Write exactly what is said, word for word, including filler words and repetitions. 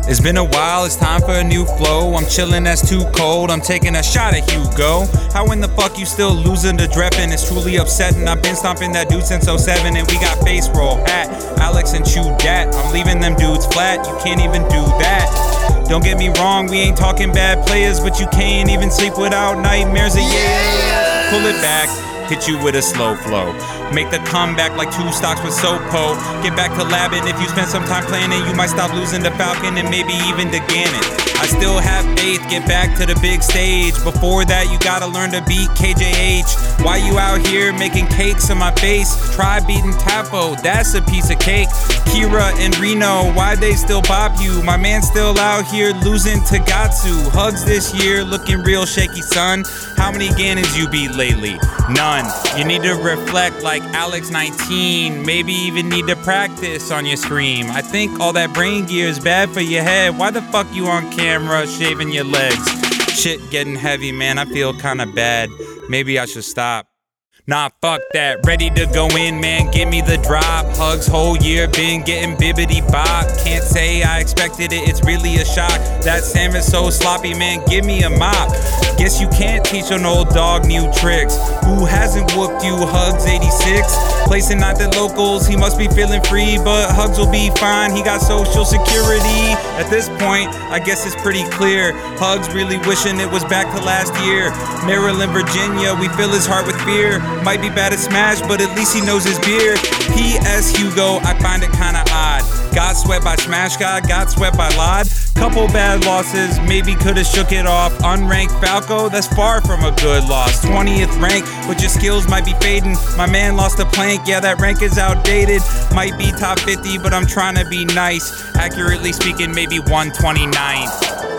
It's been a while, it's time for a new flow. I'm chillin', that's too cold, I'm taking a shot at Hugo. How in the fuck you still losing to Dreppen? It's truly upsetting, I've been stomping that dude since oh seven. And we got face roll, hat, Alex and Chew Dat. I'm leaving them dudes flat, you can't even do that. Don't get me wrong, we ain't talking bad players, but you can't even sleep without nightmares of yeah. Pull it back, hit you with a slow flow. Make the comeback like two stocks with Sopo. Get back to labbing, if you spend some time playing it, you might stop losing to Falcon and maybe even to Ganon. I still have faith, get back to the big stage. Before that, you gotta learn to beat K J H. Why you out here making cakes in my face? Try beating Tafo, that's a piece of cake. Kira and Reno, why they still bop you? My man still out here losing to Gatsu. Hugs this year, looking real shaky, son. How many Ganons you beat lately? None. You need to reflect like Alex nineteen. Maybe even need to practice on your scream. I think all that brain gear is bad for your head. Why the fuck you on camera shaving your legs? Shit getting heavy, man, I feel kinda bad. Maybe I should stop. Nah, fuck that, ready to go in, man, give me the drop. Hugs whole year, been getting bibbity bop. Can't say I expected it, it's really a shock. That salmon's so sloppy, man, give me a mop. Guess you can't teach an old dog new tricks. Who hasn't whooped you, Hugs eighty-six? Placing out the locals, he must be feeling free, but Hugs will be fine, he got social security. At this point, I guess it's pretty clear, Hugs really wishing it was back to last year. Maryland, Virginia, we fill his heart with fear. Might be bad at Smash, but at least he knows his beer. P S Hugo, I find it kinda odd. Got swept by Smash God, got swept by Lod. Couple bad losses, maybe could've shook it off. Unranked Falco, that's far from a good loss. twentieth rank, but your skills might be fading. My man lost a plank, yeah, that rank is outdated. Might be top fifty, but I'm trying to be nice. Accurately speaking, maybe one twenty-ninth.